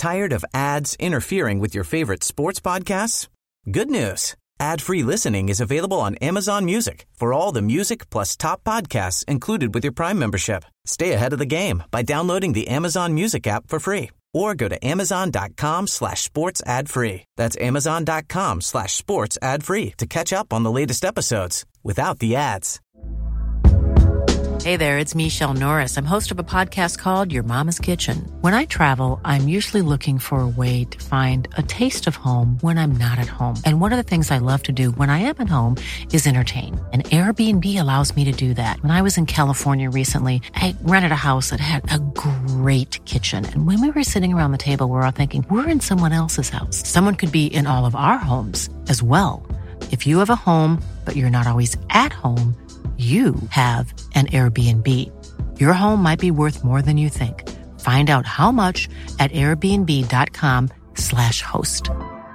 Tired of ads interfering with your favorite sports podcasts? Good news. Ad-free listening is available on Amazon Music for all the music plus top podcasts included with your Prime membership. Stay ahead of the game by downloading the Amazon Music app for free or go to amazon.com/sports ad free. That's amazon.com/sports ad free to catch up on the latest episodes without the ads. Hey there, it's Michelle Norris. I'm host of a podcast called Your Mama's Kitchen. When I travel, I'm usually looking for a way to find a taste of home when I'm not at home. And one of the things I love to do when I am at home is entertain. And Airbnb allows me to do that. When I was in California recently, I rented a house that had a great kitchen. And when we were sitting around the table, we're all thinking, we're in someone else's house. Someone could be in all of our homes as well. If you have a home, but you're not always at home, you have an Airbnb. Your home might be worth more than you think. Find out how much at airbnb.com/host.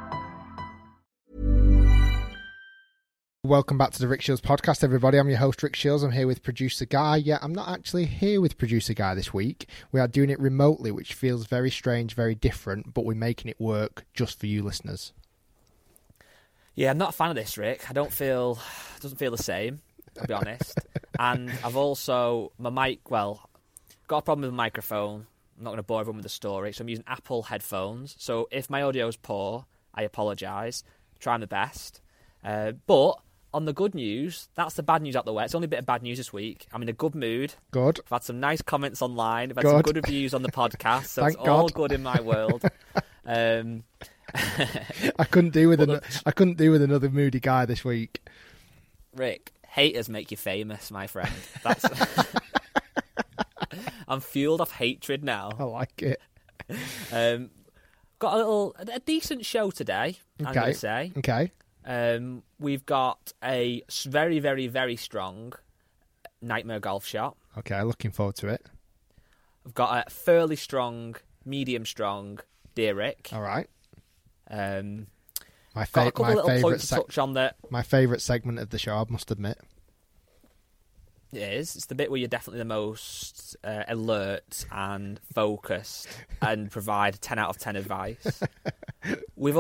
Welcome back to the Rick Shields podcast, everybody. I'm your host, Rick Shields. I'm here with producer Guy. Yeah, I'm not actually here with producer Guy this week. We are doing it remotely, which feels very strange, very different, but we're making it work just for you listeners. Yeah, I'm not a fan of this, Rick. It doesn't feel the same, I'll be honest. And I've also, got a problem with the microphone. I'm not going to bore everyone with the story. So I'm using Apple headphones. So if my audio is poor, I apologise. Try my best. But on the good news, that's the bad news out the way. It's only a bit of bad news this week. I'm in a good mood. Good. I've had some nice comments online. I've had some good reviews on the podcast. So it's all good in my world. I couldn't do with another moody guy this week. Rick, haters make you famous, my friend. That's I'm fueled off hatred now. I like it. Got a decent show today, I'm going to say. Okay. We've got a very, very, very strong Nightmare Golf Shot. Okay, looking forward to it. I've got a fairly strong, medium strong Dear Rick. All right. My favourite segment of the show, I must admit. It is. It's the bit where you're definitely the most alert and focused and provide 10 out of 10 advice. I've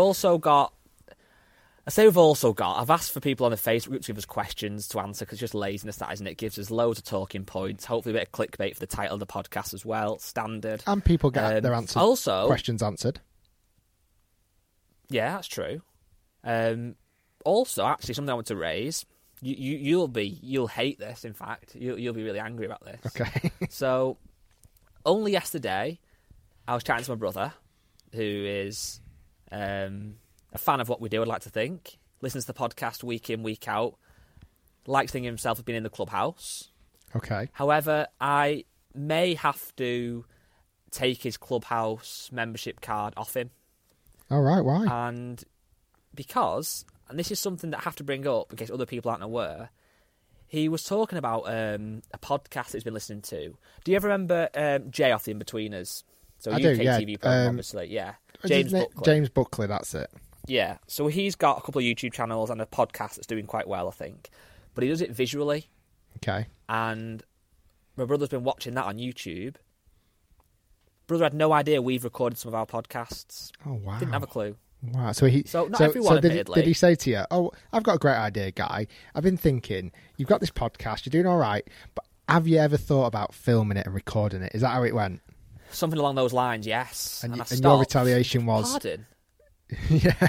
asked for people on the Facebook group to give us questions to answer because it's just laziness, that isn't it? It gives us loads of talking points, hopefully a bit of clickbait for the title of the podcast as well, standard. And people get their questions answered. Yeah, that's true. Also, actually, something I want to raise. You'll hate this. In fact, you'll be really angry about this. Okay. So, only yesterday, I was chatting to my brother, who is a fan of what we do. I'd like to think, listens to the podcast week in, week out, likes thinking himself of being in the clubhouse. Okay. However, I may have to take his clubhouse membership card off him. All right. Why? And because. And this is something that I have to bring up in case other people aren't aware. He was talking about a podcast that he's been listening to. Do you ever remember Jay off the In-Betweeners? So I UK do, yeah. TV program, obviously. Yeah. James Buckley, that's it. Yeah. So he's got a couple of YouTube channels and a podcast that's doing quite well, I think. But he does it visually. Okay. And my brother's been watching that on YouTube. Brother had no idea we've recorded some of our podcasts. Oh, wow. Didn't have a clue. Wow. Did he say to you, "Oh, I've got a great idea, Guy. I've been thinking, you've got this podcast, you're doing all right, but have you ever thought about filming it and recording it?" Is that how it went? Something along those lines, yes. And your retaliation was... Pardon? Yeah.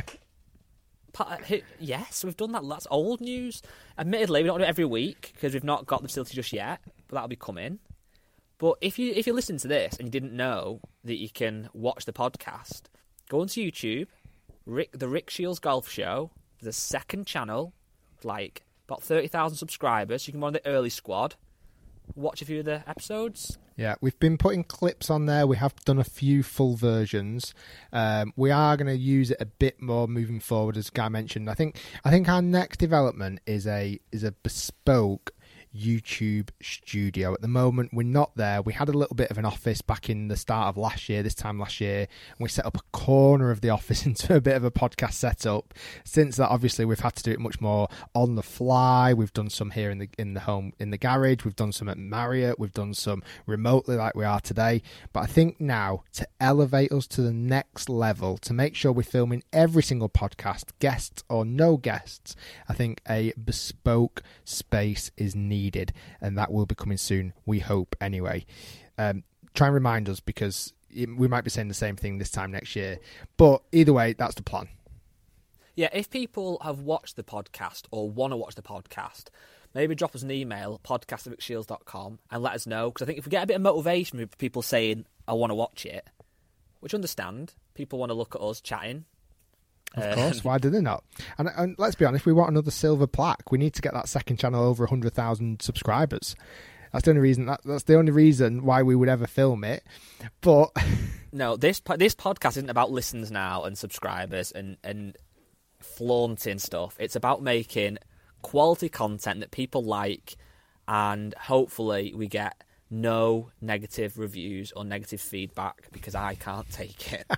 Yes, we've done that. That's old news. Admittedly, we don't do it every week because we've not got the facility just yet, but that'll be coming. But if you listen to this and you didn't know that you can watch the podcast, go onto YouTube, the Rick Shields Golf Show. There's a second channel, like about 30,000 subscribers. You can be one of the early squad. Watch a few of the episodes. Yeah, we've been putting clips on there. We have done a few full versions. We are going to use it a bit more moving forward, as Guy mentioned. I think our next development is a bespoke YouTube studio. At the moment, we're not there. We had a little bit of an office back in the start of this time last year, and we set up a corner of the office into a bit of a podcast setup. Since that, obviously, we've had to do it much more on the fly. We've done some here in the home, in the garage. We've done some at Marriott. We've done some remotely like we are today. But I think now, to elevate us to the next level, to make sure we're filming every single podcast, guests or no guests, I think a bespoke space is needed, and that will be coming soon, we hope anyway. Try and remind us, because we might be saying the same thing this time next year, but either way, that's the plan. Yeah, if people have watched the podcast or want to watch the podcast, maybe drop us an email, podcast@rickshields.com, and let us know, because I think if we get a bit of motivation with people saying, I want to watch it, which I understand, people want to look at us chatting. Of course, why do they not? And let's be honest, we want another silver plaque. We need to get that second channel over 100,000 subscribers. That's the only reason. That's the only reason why we would ever film it. But no, this podcast isn't about listens now and subscribers and flaunting stuff. It's about making quality content that people like, and hopefully we get no negative reviews or negative feedback, because I can't take it.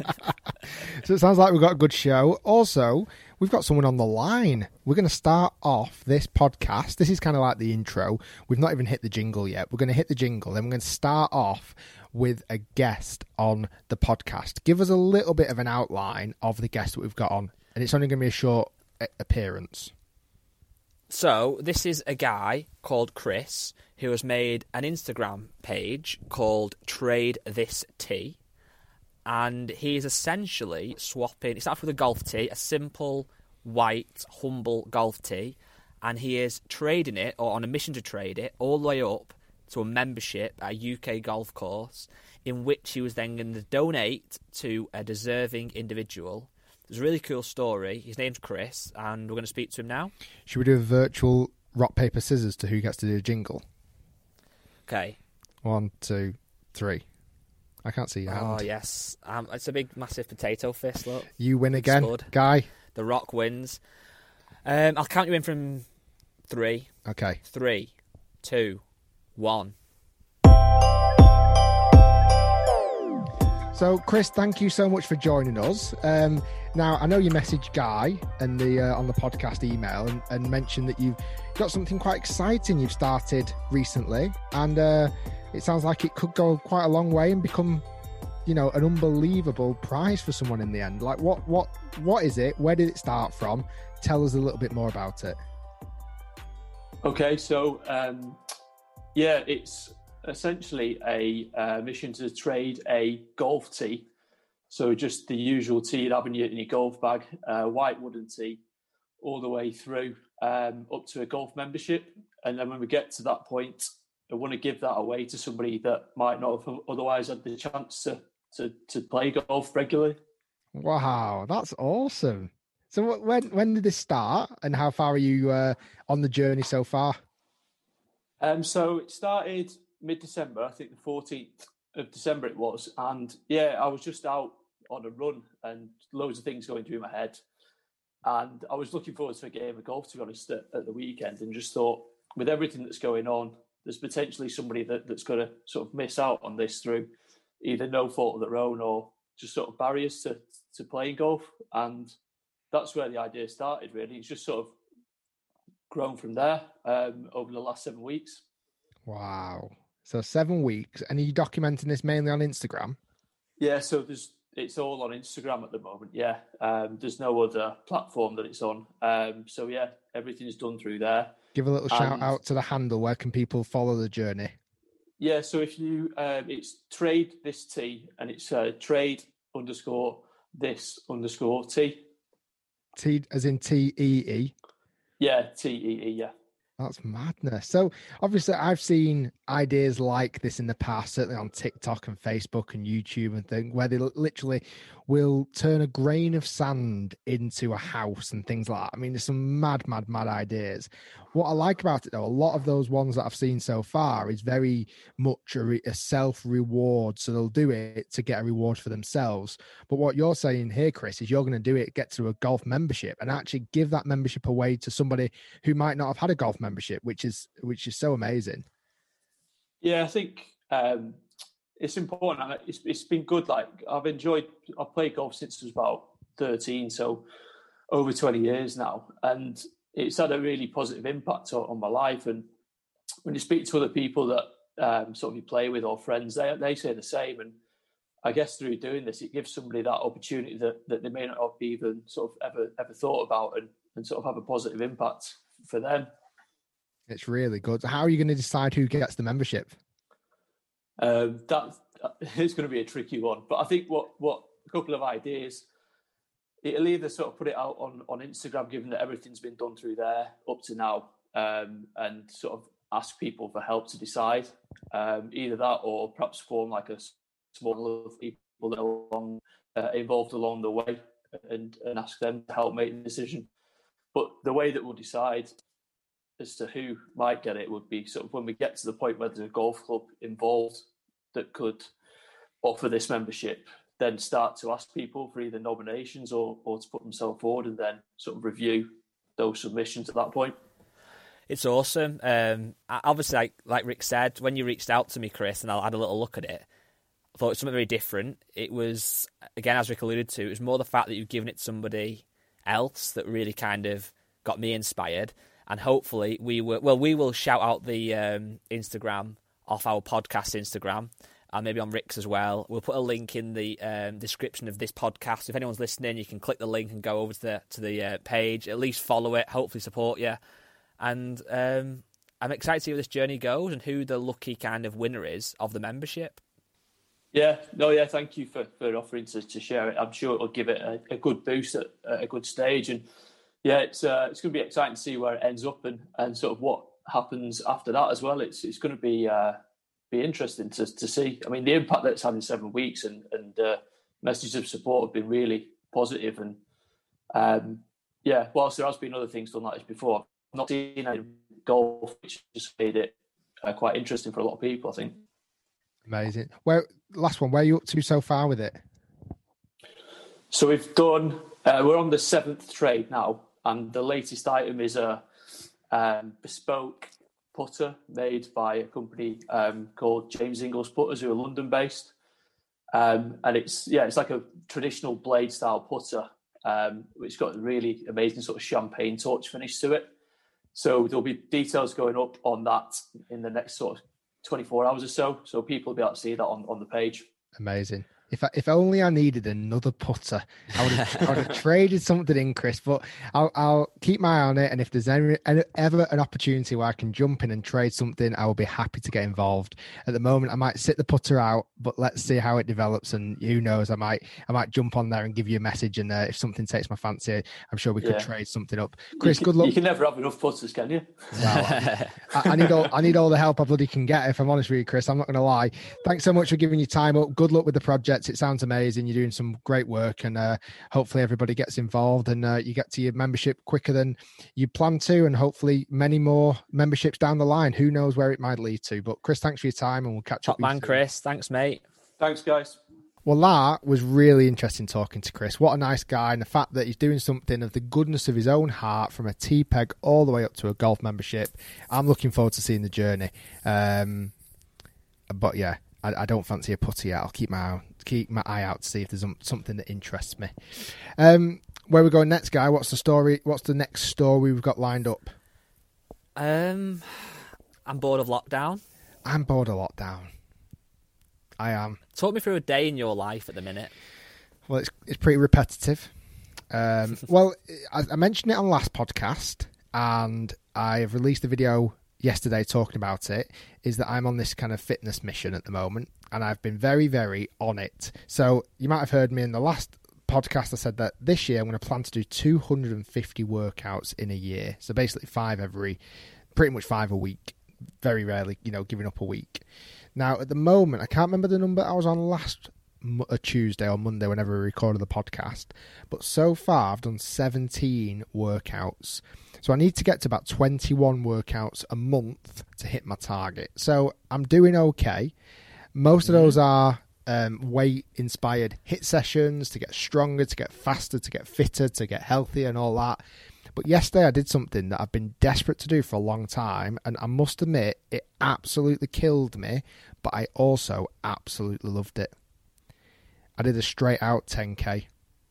So it sounds like we've got a good show. Also, we've got someone on the line. We're going to start off this podcast. This is kind of like the intro. We've not even hit the jingle yet. We're going to hit the jingle, then we're going to start off with a guest on the podcast. Give us a little bit of an outline of the guest that we've got on, and it's only going to be a short appearance. So this is a guy called Chris who has made an Instagram page called Trade This Tee, and he is essentially swapping. It starts with a golf tee, a simple, white, humble golf tee, and he is trading it, or on a mission to trade it, all the way up to a membership at a UK golf course, in which he was then going to donate to a deserving individual. It's a really cool story. His name's Chris, and we're going to speak to him now. Should we do a virtual rock, paper, scissors to who gets to do a jingle? Okay. 1, 2, 3. I can't see your hand. Oh, yes. It's a big, massive potato fist, look. You win again, Spud. Guy. The Rock wins. I'll count you in from 3. Okay. 3, 2, 1. So, Chris, thank you so much for joining us. Now, I know you messaged Guy and on the podcast email and mentioned that you've got something quite exciting you've started recently, and it sounds like it could go quite a long way and become, an unbelievable prize for someone in the end. Like, what is it? Where did it start from? Tell us a little bit more about it. Okay, so it's essentially a mission to trade a golf tee. So just the usual tee you'd have in your golf bag, white wooden tee, all the way through up to a golf membership. And then when we get to that point, I want to give that away to somebody that might not have otherwise had the chance to play golf regularly. Wow, that's awesome. So when did this start, and how far are you on the journey so far? So it started mid-December, I think the 14th of December it was. And I was just out on a run and loads of things going through my head. And I was looking forward to a game of golf, to be honest, at the weekend, and just thought, with everything that's going on, there's potentially somebody that's going to sort of miss out on this through either no fault of their own or just sort of barriers to playing golf. And that's where the idea started, really. It's just sort of grown from there over the last 7 weeks. Wow. So 7 weeks. And are you documenting this mainly on Instagram? Yeah, so it's all on Instagram at the moment, yeah. There's no other platform that it's on. So, everything is done through there. Give a little shout out to the handle. Where can people follow the journey? Yeah, so if you, it's Trade This Tee, and it's trade_this_tee. T as in TEE? Yeah, TEE, yeah. That's madness. So obviously I've seen ideas like this in the past, certainly on TikTok and Facebook and YouTube and things, where they literally will turn a grain of sand into a house and things like that. I mean, there's some mad ideas. What I like about it, though, a lot of those ones that I've seen so far is very much a self-reward. So they'll do it to get a reward for themselves. But what you're saying here, Chris, is you're going to do it, get to a golf membership, and actually give that membership away to somebody who might not have had a golf membership membership, which is so amazing. Yeah, I think it's important. It's been good. Like I've played golf since I was about 13, so over 20 years now, and it's had a really positive impact on my life. And when you speak to other people that sort of you play with or friends, they say the same. And I guess through doing this, it gives somebody that opportunity that they may not have even sort of ever thought about, and sort of have a positive impact for them. It's really good. How are you going to decide who gets the membership? That is going to be a tricky one, but I think what a couple of ideas. It'll either sort of put it out on Instagram, given that everything's been done through there up to now, and sort of ask people for help to decide. Either that, or perhaps form like a small of people that are involved along the way, and ask them to help make the decision. But the way that we'll decide as to who might get it would be sort of when we get to the point where there's a golf club involved that could offer this membership, then start to ask people for either nominations or to put themselves forward, and then sort of review those submissions at that point. It's awesome. Obviously, like Rick said, when you reached out to me, Chris, and I had a little look at it, I thought it was something very different. It was, again, as Rick alluded to, it was more the fact that you've given it to somebody else that really kind of got me inspired. And hopefully we will shout out the Instagram off our podcast Instagram, and maybe on Rick's as well. We'll put a link in the description of this podcast. If anyone's listening, you can click the link and go over to the page. At least follow it. Hopefully support you. And I'm excited to see where this journey goes and who the lucky kind of winner is of the membership. Yeah. Thank you for offering to share it. I'm sure it'll give it a good boost at a good stage. And yeah, it's going to be exciting to see where it ends up and sort of what happens after that as well. It's going to be interesting to see. I mean, the impact that it's had in 7 weeks and messages of support have been really positive. And whilst there has been other things done like this before, I've not seen any golf, which just made it quite interesting for a lot of people, I think. Amazing. Last one, where are you up to so far with it? So we've done, we're on the 7th trade now, and the latest item is a bespoke putter made by a company called James Ingles Putters, who are London based, and it's like a traditional blade style putter, which got a really amazing sort of champagne torch finish to it. So there'll be details going up on that in the next sort of 24 hours or so people will be able to see that on the page. Amazing. If only I needed another putter, I would have traded something in, Chris. But I'll keep my eye on it, and if there's ever an opportunity where I can jump in and trade something, I will be happy to get involved. At the moment, I might sit the putter out, but let's see how it develops. And who knows, I might jump on there and give you a message. And if something takes my fancy, I'm sure we could trade something up. Chris, good luck. You can never have enough putters, can you? Well, I need all the help I bloody can get. If I'm honest with you, Chris, I'm not going to lie. Thanks so much for giving your time up. Good luck with the project. It sounds amazing. You're doing some great work, and hopefully everybody gets involved and you get to your membership quicker than you plan to, and hopefully many more memberships down the line. Who knows where it might lead to. But Chris, thanks for your time, and we'll catch up. Top man, Chris. Thanks, mate. Thanks, guys. Well, that was really interesting talking to Chris. What a nice guy, and the fact that he's doing something of the goodness of his own heart, from a T-Peg all the way up to a golf membership. I'm looking forward to seeing the journey. But yeah, I don't fancy a putter yet. I'll keep my eye out to see if there's something that interests me. Where are we going next, Guy? What's the story? What's the next story we've got lined up? I'm bored of lockdown. I'm bored of lockdown. I am. Talk me through a day in your life at the minute. Well, it's pretty repetitive. Well, I mentioned it on last podcast, and I've released a video yesterday talking about it, is that I'm on this kind of fitness mission at the moment, and I've been very, very on it. So you might have heard me in the last podcast, I said that this year I'm going to plan to do 250 workouts in a year. So basically pretty much 5 a week, very rarely, giving up a week. Now, at the moment, I can't remember the number I was on last Tuesday or Monday, whenever we recorded the podcast, but so far I've done 17 workouts. So I need to get to about 21 workouts a month to hit my target. So I'm doing okay. Most of those are weight-inspired HIIT sessions to get stronger, to get faster, to get fitter, to get healthier and all that. But yesterday I did something that I've been desperate to do for a long time, and I must admit it absolutely killed me, but I also absolutely loved it. I did a straight out 10k.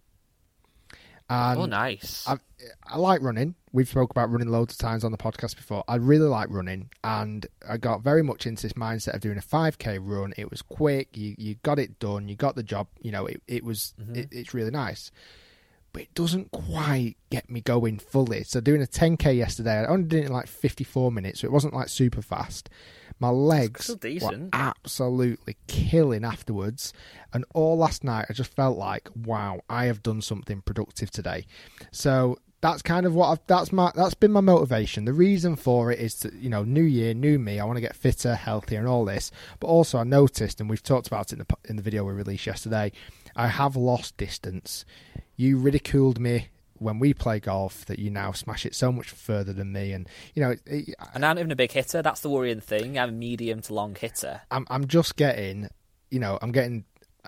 And oh, nice. I like running. We've spoke about running loads of times on the podcast before. I really like running, and I got very much into this mindset of doing a 5k run. It was quick. You got it done. You got the job. You know, it was. It's really nice. But it doesn't quite get me going fully. So doing a 10k yesterday, I only did it in like 54 minutes, so it wasn't like super fast. My legs were absolutely killing afterwards, and all last night I just felt like, wow, I have done something productive today. So that's kind of what that's been my motivation. The reason for it is to, you know, new year, new me. I want to get fitter, healthier, and all this. But also I noticed, and we've talked about it in the video we released yesterday, I have lost distance. You ridiculed me when we play golf that you now smash it so much further than me, and you know. And I'm not even a big hitter. That's the worrying thing. I'm a medium to long hitter. I'm just getting, you know, I'm getting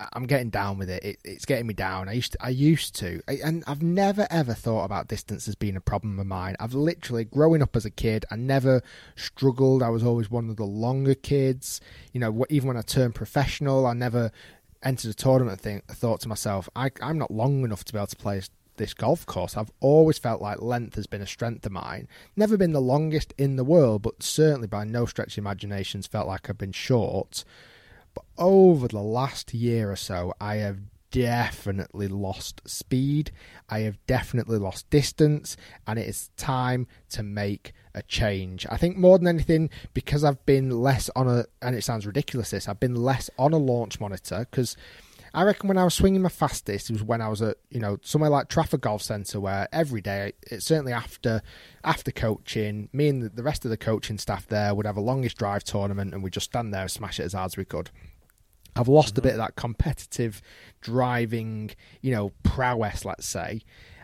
down with it. It's getting me down. I used to, and I've never ever thought about distance as being a problem of mine. I've literally, growing up as a kid, I never struggled. I was always one of the longer kids. You know, even when I turned professional, I never entered a tournament and thought to myself, I'm not long enough to be able to play this golf course. I've always felt like length has been a strength of mine. Never been the longest in the world, but certainly by no stretch of imaginations felt like I've been short. But over the last year or so, I have definitely lost speed. I have definitely lost distance, and it is time to make a change. I think more than anything, because I've been less on and it sounds ridiculous this, I've been less on a launch monitor, because I reckon when I was swinging my fastest, it was when I was at, you know, somewhere like Trafford Golf Centre, where every day, it's certainly after coaching, me and the rest of the coaching staff there would have a longest drive tournament, and we'd just stand there and smash it as hard as we could. I've lost a bit of that competitive driving, you know, prowess, let's say,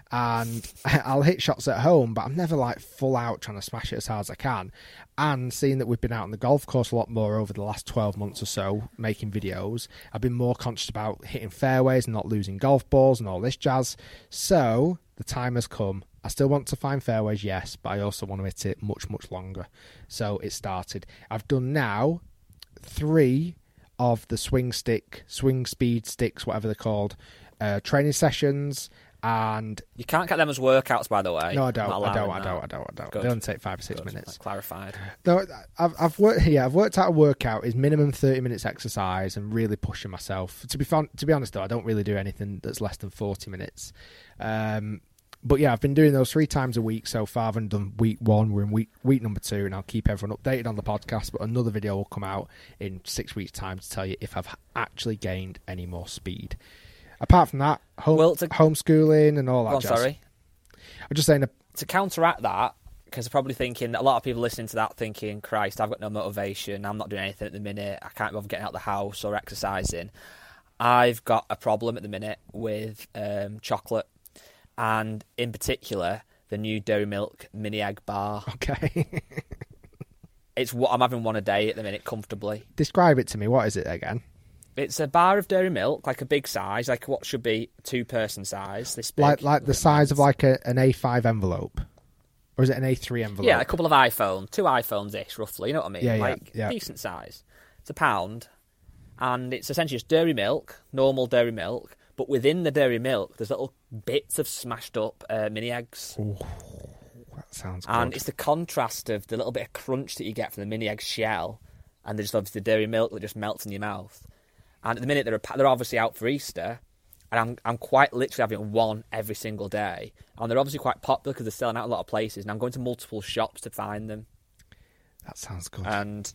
and I'll hit shots at home, but I'm never like full out trying to smash it as hard as I can. And seeing that we've been out on the golf course a lot more over the last 12 months or so, making videos, I've been more conscious about hitting fairways and not losing golf balls and all this jazz. So the time has come. I still want to find fairways, yes, but I also want to hit it much, much longer. So it started. I've done now 3 of the swing speed sticks, whatever they're called, training sessions. And you can't count them as workouts, by the way. No, I don't. Good. They don't take 5 or 6 minutes. That's clarified. No, I've worked out a workout is minimum 30 minutes exercise and really pushing myself. To be honest, though, I don't really do anything that's less than 40 minutes. But yeah, I've been doing those 3 times a week so far. I've done week 1. We're in week number 2, and I'll keep everyone updated on the podcast. But another video will come out in 6 weeks' time to tell you if I've actually gained any more speed. Apart from that, homeschooling and all that jazz. Sorry. I'm just saying to counteract that, because I'm probably thinking, a lot of people listening to that thinking, Christ, I've got no motivation, I'm not doing anything at the minute, I can't bother getting out of the house or exercising. I've got a problem at the minute with chocolate, and in particular, the new Dairy Milk Mini Egg Bar. Okay. It's what I'm having one a day at the minute, comfortably. Describe it to me. What is it again? It's a bar of dairy milk, like a big size, like what should be 2-person size. This big, like the size of like an A5 envelope, or is it an A3 envelope? Yeah, a couple of iPhones, 2 iPhones-ish, roughly. You know what I mean? Yeah. Decent size. It's £1, and it's essentially just dairy milk, normal dairy milk, but within the dairy milk, there's little bits of smashed up mini eggs. Ooh, that sounds good. And it's the contrast of the little bit of crunch that you get from the mini egg shell, and there's obviously the dairy milk that just melts in your mouth. And at the minute, they're obviously out for Easter, and I'm quite literally having one every single day. And they're obviously quite popular because they're selling out a lot of places, and I'm going to multiple shops to find them. That sounds good. And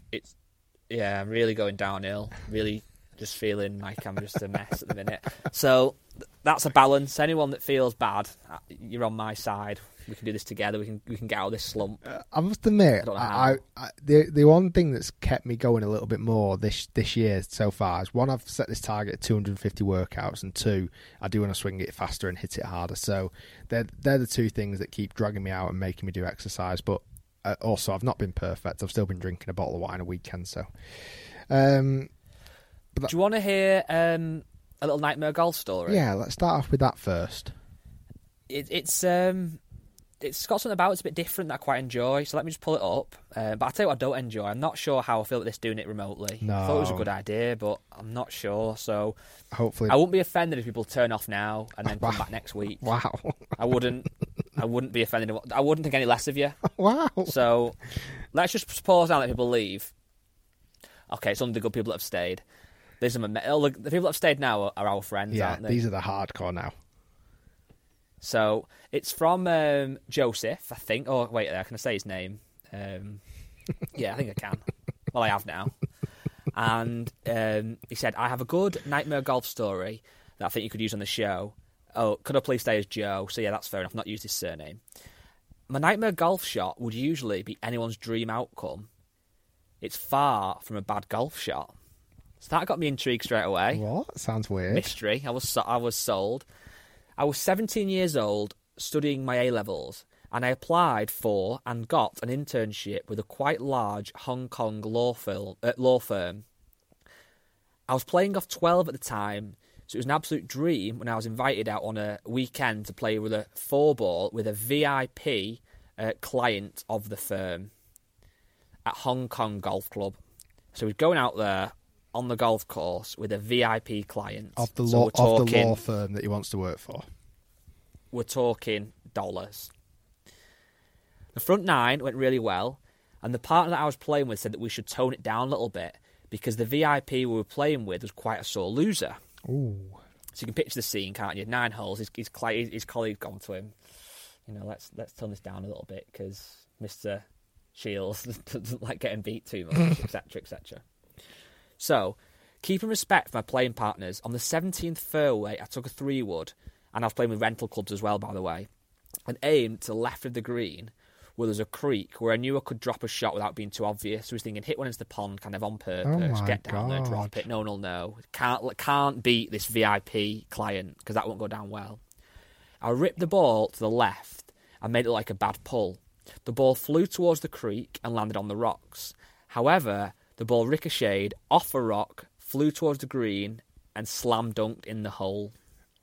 I'm really going downhill, really just feeling like I'm just a mess at the minute. So that's a balance. Anyone that feels bad, you're on my side. We can do this together. We can get out of this slump. I must admit, the one thing that's kept me going a little bit more this year so far is, 1, I've set this target at 250 workouts, and 2, I do want to swing it faster and hit it harder. So they're the 2 things that keep dragging me out and making me do exercise. But also, I've not been perfect. I've still been drinking a bottle of wine a weekend. So, do you want to hear a little nightmare golf story? Yeah, let's start off with that first. It's it's got something about it's a bit different that I quite enjoy. So let me just pull it up. But I'll tell you what I don't enjoy. I'm not sure how I feel about this doing it remotely. No. I thought it was a good idea, but I'm not sure. So hopefully, I wouldn't be offended if people turn off now and then come back next week. Wow. I wouldn't be offended. I wouldn't think any less of you. Wow. So let's just pause now and let people leave. Okay, it's only the good people that have stayed. The people that have stayed now are our friends, aren't they? These are the hardcore now. So it's from Joseph, I think. Oh, wait, can I say his name? Yeah, I think I can. Well, I have now. And he said, I have a good nightmare golf story that I think you could use on the show. Oh, could I please stay as Joe? So yeah, that's fair enough. Not use his surname. My nightmare golf shot would usually be anyone's dream outcome. It's far from a bad golf shot. So that got me intrigued straight away. What? Sounds weird. Mystery. I was sold. I was 17 years old, studying my A-levels, and I applied for and got an internship with a quite large Hong Kong law firm. I was playing off 12 at the time, so it was an absolute dream when I was invited out on a weekend to play with a 4-ball with a VIP client of the firm at Hong Kong Golf Club. So we're going out there on the golf course with a VIP client. Of the law firm that he wants to work for. We're talking dollars. The front 9 went really well, and the partner that I was playing with said that we should tone it down a little bit because the VIP we were playing with was quite a sore loser. Ooh. So you can picture the scene, can't you? 9 holes, his colleague gone to him. You know, let's tone this down a little bit because Mr. Shields doesn't like getting beat too much, etc., etc. So, keeping respect for my playing partners, on the 17th fairway, I took a 3-wood, and I was playing with rental clubs as well, by the way, and aimed to the left of the green, where there's a creek where I knew I could drop a shot without being too obvious. So I was thinking, hit one into the pond, kind of on purpose, get down there, drop it. No one will know. Can't beat this VIP client because that won't go down well. I ripped the ball to the left and made it like a bad pull. The ball flew towards the creek and landed on the rocks. However, the ball ricocheted off a rock, flew towards the green, and slam dunked in the hole.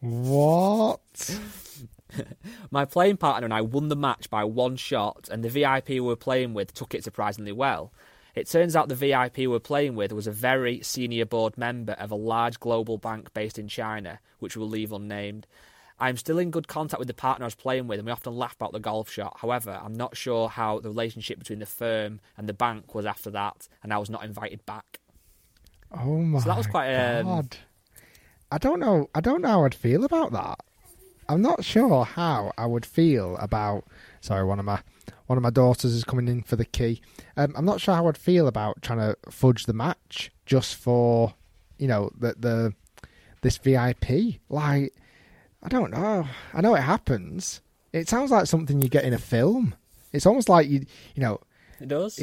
What? My playing partner and I won the match by 1 shot, and the VIP we were playing with took it surprisingly well. It turns out the VIP we were playing with was a very senior board member of a large global bank based in China, which we'll leave unnamed. I'm still in good contact with the partner I was playing with, and we often laugh about the golf shot. However, I'm not sure how the relationship between the firm and the bank was after that, and I was not invited back. Oh my God. So that was quite I don't know how I'd feel about that. I'm not sure how I would feel about... Sorry, one of my daughters is coming in for the key. I'm not sure how I'd feel about trying to fudge the match just for, this VIP. Like, I don't know. I know it happens. It sounds like something you get in a film. It's almost like you know. It does.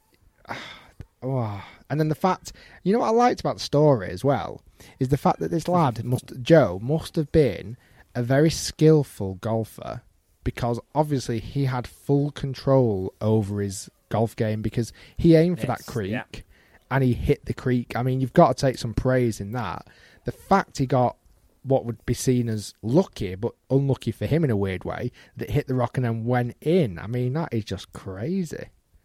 And then the fact, what I liked about the story as well is the fact that this lad Joe must have been a very skillful golfer because obviously he had full control over his golf game because he aimed for that creek and he hit the creek. I mean, you've got to take some praise in that. The fact he got what would be seen as lucky, but unlucky for him in a weird way, that hit the rock and then went in. I mean, that is just crazy.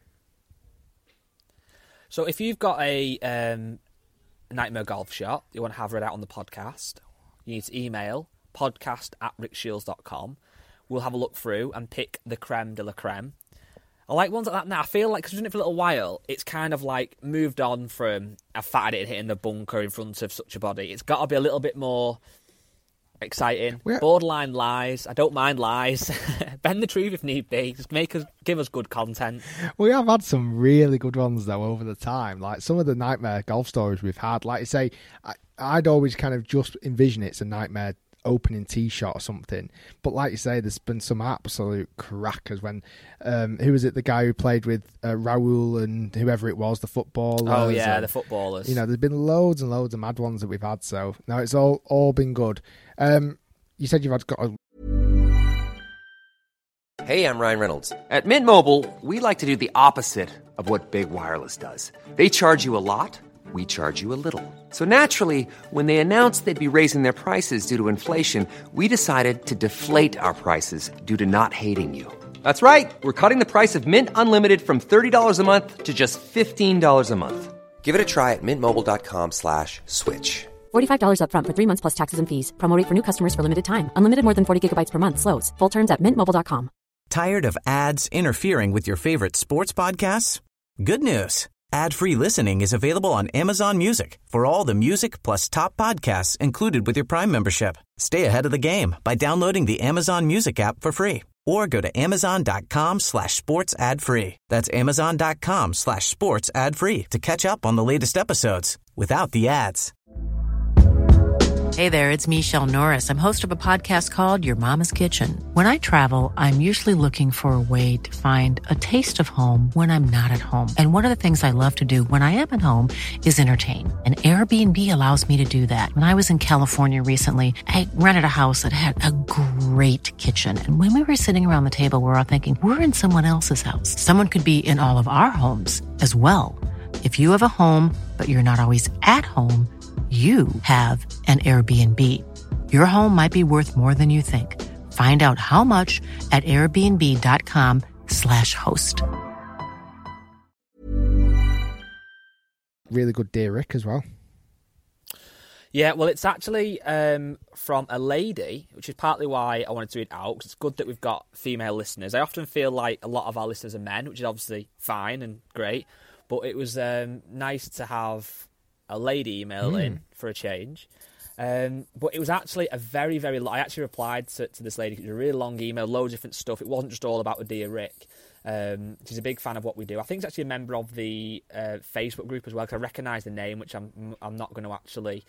So if you've got a nightmare golf shot you want to have read out on the podcast, you need to email podcast@rickshields.com. We'll have a look through and pick the creme de la creme. I like ones like that now. I feel like, because we've done it for a little while, it's kind of like moved on from a fat idiot hitting the bunker in front of such a body. It's got to be a little bit more exciting. Borderline lies. I don't mind lies. Bend the truth if need be. Just give us good content. We have had some really good ones though over the time. Like some of the nightmare golf stories we've had. Like you say, I'd always kind of just envision it's a nightmare opening tee shot or something. But like you say, there's been some absolute crackers when who was it? The guy who played with Raul and whoever it was, the footballers. Oh yeah, the footballers. There's been loads and loads of mad ones that we've had. So no, it's all been good. You said you've got a... Hey, I'm Ryan Reynolds. At Mint Mobile, we like to do the opposite of what Big Wireless does. They charge you a lot. We charge you a little. So naturally, when they announced they'd be raising their prices due to inflation, we decided to deflate our prices due to not hating you. That's right. We're cutting the price of Mint Unlimited from $30 a month to just $15 a month. Give it a try at mintmobile.com/switch. $45 up front for 3 months plus taxes and fees. Promo rate for new customers for limited time. Unlimited more than 40 gigabytes per month. Slows full terms at mintmobile.com. Tired of ads interfering with your favorite sports podcasts? Good news. Ad-free listening is available on Amazon Music for all the music plus top podcasts included with your Prime membership. Stay ahead of the game by downloading the Amazon Music app for free or go to amazon.com/sports ad free. That's amazon.com/sports ad free to catch up on the latest episodes without the ads. Hey there, it's Michelle Norris. I'm host of a podcast called Your Mama's Kitchen. When I travel, I'm usually looking for a way to find a taste of home when I'm not at home. And one of the things I love to do when I am at home is entertain. And Airbnb allows me to do that. When I was in California recently, I rented a house that had a great kitchen. And when we were sitting around the table, we were all thinking, we're in someone else's house. Someone could be in all of our homes as well. If you have a home, but you're not always at home, you have an Airbnb. Your home might be worth more than you think. Find out how much at airbnb.com/host. Really good Dear Rick as well. Yeah, well, it's actually from a lady, which is partly why I wanted to read it out, because it's good that we've got female listeners. I often feel like a lot of our listeners are men, which is obviously fine and great, but it was nice to have a lady email in for a change. But it was actually a very, very I actually replied to this lady. It was a really long email, loads of different stuff. It wasn't just all about the Dear Rick. She's a big fan of what we do. I think she's actually a member of the Facebook group as well, because I recognise the name, which I'm not going to actually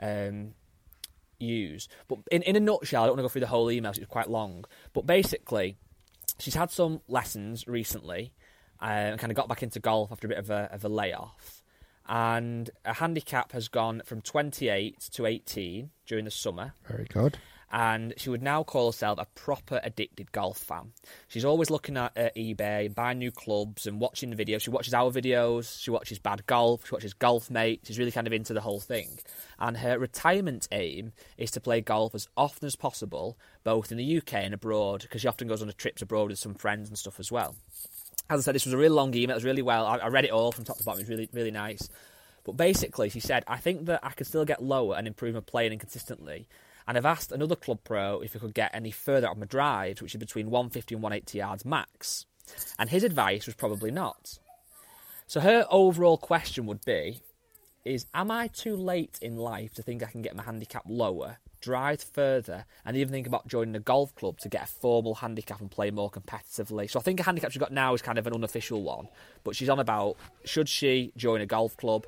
use. But in a nutshell, I don't want to go through the whole email, it's quite long. But basically, she's had some lessons recently and kind of got back into golf after a bit of a layoff. And her handicap has gone from 28 to 18 during the summer. Very good. And she would now call herself a proper addicted golf fan. She's always looking at eBay, buying new clubs and watching the videos. She watches our videos, she watches Bad Golf, she watches Golf Mate. She's really kind of into the whole thing. And her retirement aim is to play golf as often as possible, both in the UK and abroad, because she often goes on trips abroad with some friends and stuff as well. As I said, this was a really long email. It was really well. I read it all from top to bottom. It was really, really nice. But basically, she said, I think that I could still get lower and improve my playing inconsistently. And I've asked another club pro if I could get any further on my drives, which is between 150 and 180 yards max. And his advice was probably not. So her overall question would be, am I too late in life to think I can get my handicap lower, drive further, and even think about joining a golf club to get a formal handicap and play more competitively? So I think a handicap she's got now is kind of an unofficial one, but she's on about, should she join a golf club?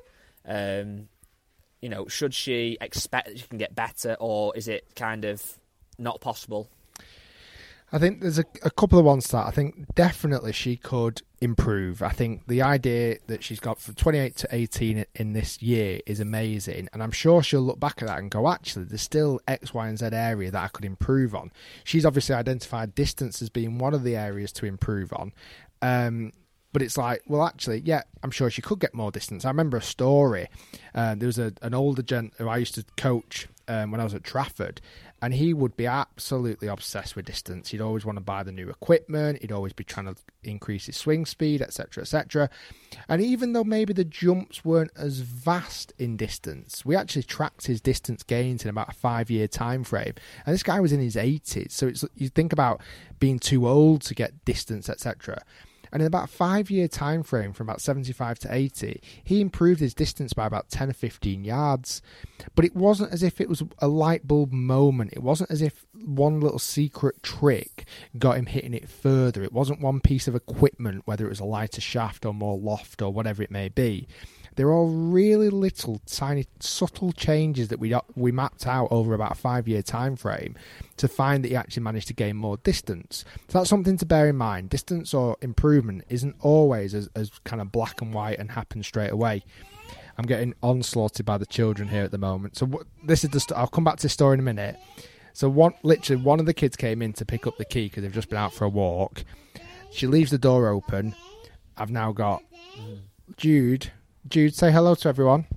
Should she expect that she can get better, or is it kind of not possible? I think there's a couple of ones that I think definitely she could improve. I think the idea that she's got from 28 to 18 in this year is amazing, and I'm sure she'll look back at that and go, actually, there's still X, Y, and Z area that I could improve on. She's obviously identified distance as being one of the areas to improve on. But it's like, well, actually, yeah, I'm sure she could get more distance. I remember a story. There was an older gent who I used to coach when I was at Trafford, and he would be absolutely obsessed with distance. He'd always want to buy the new equipment. He'd always be trying to increase his swing speed, etc., etc. And even though maybe the jumps weren't as vast in distance, we actually tracked his distance gains in about a 5-year time frame. And this guy was in his 80s. So you think about being too old to get distance, etc. And in about a 5-year time frame, from about 75 to 80, he improved his distance by about 10 or 15 yards. But it wasn't as if it was a light bulb moment. It wasn't as if one little secret trick got him hitting it further. It wasn't one piece of equipment, whether it was a lighter shaft or more loft or whatever it may be. They're all really little, tiny, subtle changes that we mapped out over about a 5-year time frame to find that he actually managed to gain more distance. So that's something to bear in mind. Distance or improvement isn't always as kind of black and white and happens straight away. I'm getting onslaughted by the children here at the moment. So this is I'll come back to this story in a minute. So one of the kids came in to pick up the key because they've just been out for a walk. She leaves the door open. I've now got Jude. Jude, say hello to everyone.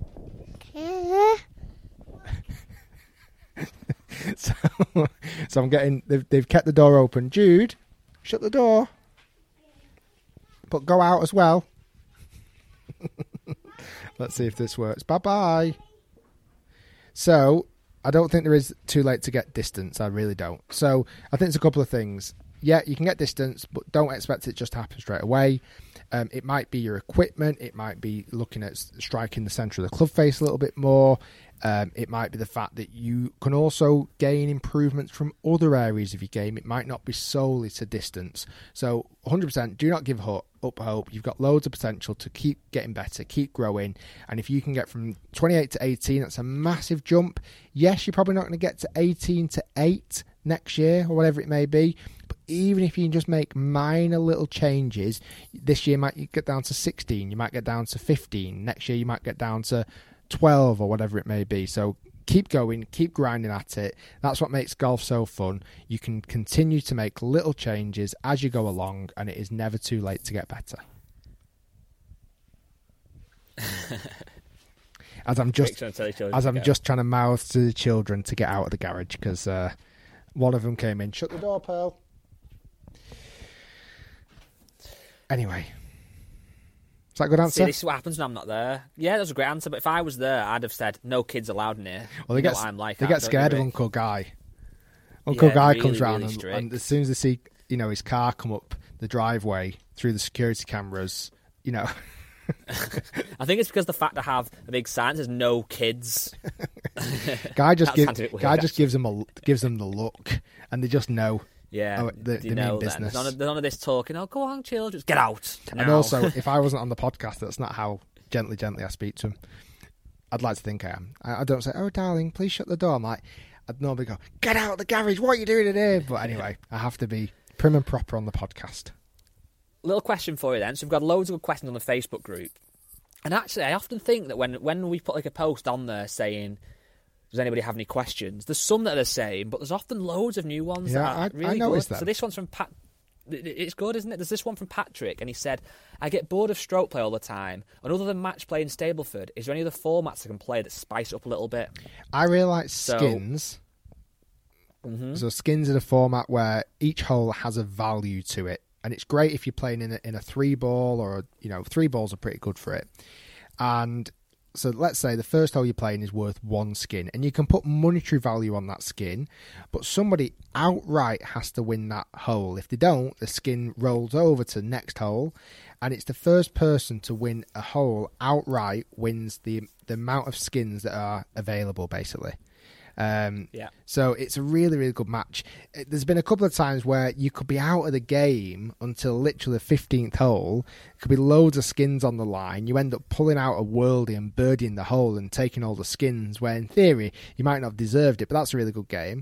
So I'm getting. They've kept the door open. Jude, shut the door. but go out as well. Let's see if this works. Bye-bye. So, I don't think there is too late to get distance. I really don't. So, I think it's a couple of things. Yeah, you can get distance, but don't expect it just to happen straight away. It might be your equipment. It might be looking at striking the centre of the club face a little bit more. It might be the fact that you can also gain improvements from other areas of your game. It might not be solely to distance. So 100%, do not give up hope. You've got loads of potential to keep getting better, keep growing. And if you can get from 28 to 18, that's a massive jump. Yes, you're probably not going to get to 18 to 8 next year or whatever it may be. But even if you can just make minor little changes, this year might get down to 16, you might get down to 15. Next year you might get down to 12 or whatever it may be. So keep going, keep grinding at it. That's what makes golf so fun. You can continue to make little changes as you go along, and it is never too late to get better. As I'm just trying to mouth to the children to get out of the garage because one of them came in. Shut the door, Pearl. Anyway. Is that a good answer? See, this is what happens when I'm not there. Yeah, that was a great answer, but if I was there, I'd have said, no kids allowed in here. Well, they get scared of Uncle Guy. Uncle Yeah, Guy really, comes round really and as soon as they see, his car come up the driveway through the security cameras, I think it's because the fact I have a big sign that says no kids. Guy just gives them the look, and they just know. Yeah, they mean business. There's none of this talking. Oh, go on, children, just get out. And also, if I wasn't on the podcast, that's not how gently I speak to him. I'd like to think I am. I don't say, "Oh, darling, please shut the door." I'd normally go, "Get out of the garage! What are you doing in here?" But anyway, I have to be prim and proper on the podcast. Little question for you then. So we've got loads of good questions on the Facebook group. And actually, I often think that when we put like a post on there saying, does anybody have any questions? There's some that are the same, but there's often loads of new ones that are really I noticed good. that. So this one's from Pat. It's good, isn't it? There's this one from Patrick, and he said, I get bored of stroke play all the time. And other than match play in Stableford, is there any other formats I can play that spice it up a little bit? I really like skins. So skins are a format where each hole has a value to it. And it's great if you're playing in a 3-ball or, 3 balls are pretty good for it. And so let's say the first hole you're playing is worth 1 skin, and you can put monetary value on that skin, but somebody outright has to win that hole. If they don't, the skin rolls over to the next hole, and it's the first person to win a hole outright wins the amount of skins that are available, basically. So it's a really, really good match. There's been a couple of times where you could be out of the game until literally the 15th hole. There could be loads of skins on the line. You end up pulling out a worldie and birdieing the hole and taking all the skins, where in theory you might not have deserved it, but that's a really good game.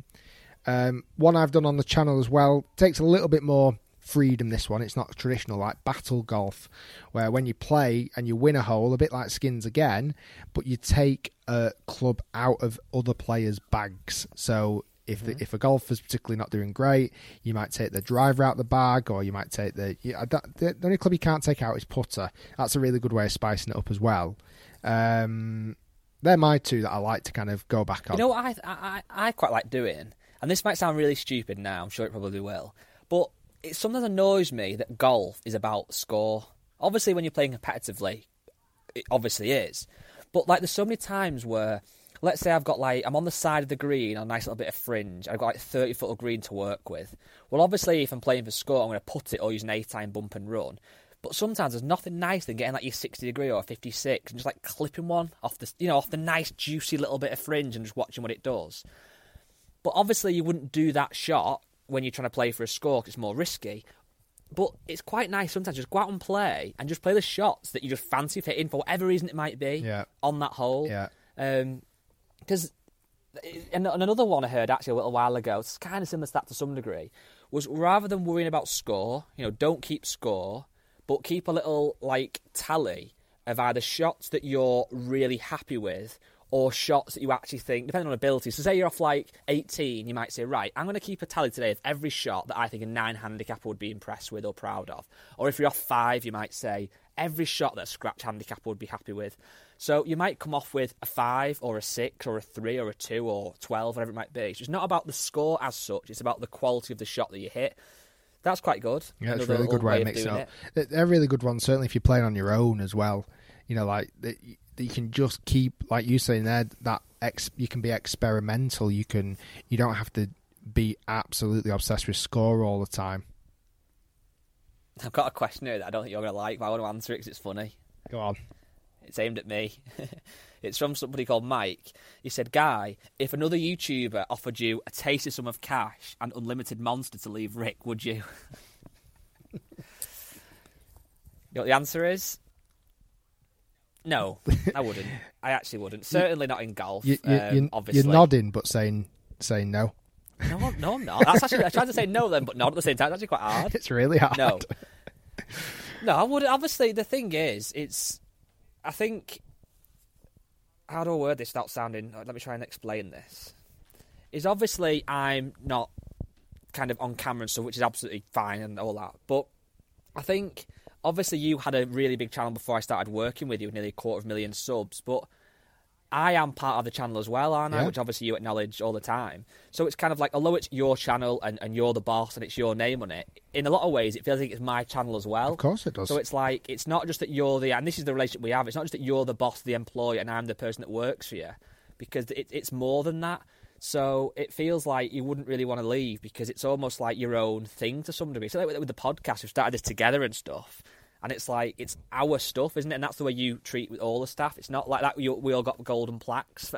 One I've done on the channel as well takes a little bit more freedom. This one, it's not traditional like battle golf, where when you play and you win a hole, a bit like skins again, but you take a club out of other players' bags. So if a golfer's particularly not doing great, you might take the driver out the bag, or you might take the only club you can't take out is putter. That's a really good way of spicing it up as well. They're my two that I like to kind of go back on. You know what I quite like doing, and this might sound really stupid now, I'm sure it probably will, but it sometimes annoys me that golf is about score. Obviously, when you're playing competitively, it obviously is. But like, there's so many times where, let's say I'm on the side of the green on a nice little bit of fringe. I've got like 30 foot of green to work with. Well, obviously, if I'm playing for score, I'm going to put it or use an 8-iron bump and run. But sometimes there's nothing nice than getting like your 60 degree or 56 and just like clipping one off the nice juicy little bit of fringe and just watching what it does. But obviously, you wouldn't do that shot when you're trying to play for a score because it's more risky. But it's quite nice sometimes just go out and play the shots that you just fancy hitting for whatever reason it might be on that hole. Yeah. Because and another one I heard actually a little while ago, it's kind of similar to that to some degree, was rather than worrying about score, don't keep score, but keep a little like tally of either shots that you're really happy with or shots that you actually think, depending on ability. So say you're off like 18, you might say, right, I'm going to keep a tally today of every shot that I think a 9 handicapper would be impressed with or proud of. Or if you're off 5, you might say, every shot that a scratch handicapper would be happy with. So you might come off with a 5 or a 6 or a 3 or a 2 or 12, whatever it might be. So it's not about the score as such, it's about the quality of the shot that you hit. That's quite good. Yeah, it's a Another really good little way of of mixing doing it up. They're really good ones, certainly if you're playing on your own as well. You know, like you can just keep, like you saying there, you can be experimental. You don't have to be absolutely obsessed with score all the time. I've got a question here that I don't think you're going to like, but I want to answer it because it's funny. Go on. It's aimed at me. It's from somebody called Mike. He said, Guy, if another YouTuber offered you a tasty sum of cash and unlimited monster to leave Rick, would you? You know what the answer is? No, I wouldn't. I actually wouldn't. Certainly not in golf, obviously. You're nodding, but saying no. No, I'm not. That's actually, I tried to say no then, but not at the same time. It's actually quite hard. It's really hard. No, I wouldn't. Obviously, the thing is, I think, how do I word this without sounding, let me try and explain this. Is obviously I'm not kind of on camera and stuff, which is absolutely fine and all that. But I think, obviously you had a really big channel before I started working with you, nearly 250,000 subs, but I am part of the channel as well, aren't I? Which obviously you acknowledge all the time. So it's kind of like, although it's your channel and you're the boss and it's your name on it, in a lot of ways it feels like it's my channel as well. Of course it does. So it's like, it's not just that you're and this is the relationship we have, it's not just that you're the boss, the employee, and I'm the person that works for you, because it's more than that. So it feels like you wouldn't really want to leave because it's almost like your own thing to some degree. So like with the podcast, we've started this together and stuff. And it's like, it's our stuff, isn't it? And that's the way you treat with all the staff. It's not like that we all got golden plaques